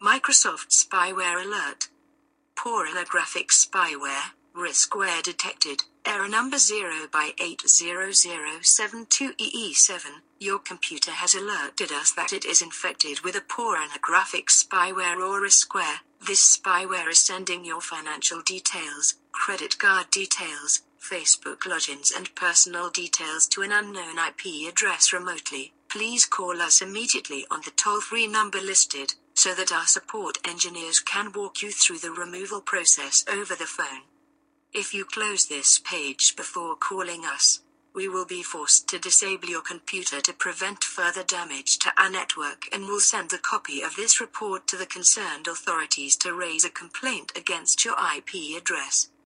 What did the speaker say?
Microsoft spyware alert. Pornographic spyware, riskware detected, error number 0 by 80072EE7. Your computer has alerted us that it is infected with a pornographic spyware or riskware. This spyware is sending your financial details, credit card details, Facebook logins and personal details to an unknown IP address remotely. Please call us immediately on the toll-free number listed, so that our support engineers can walk you through the removal process over the phone. If you close this page before calling us, we will be forced to disable your computer to prevent further damage to our network and will send a copy of this report to the concerned authorities to raise a complaint against your IP address.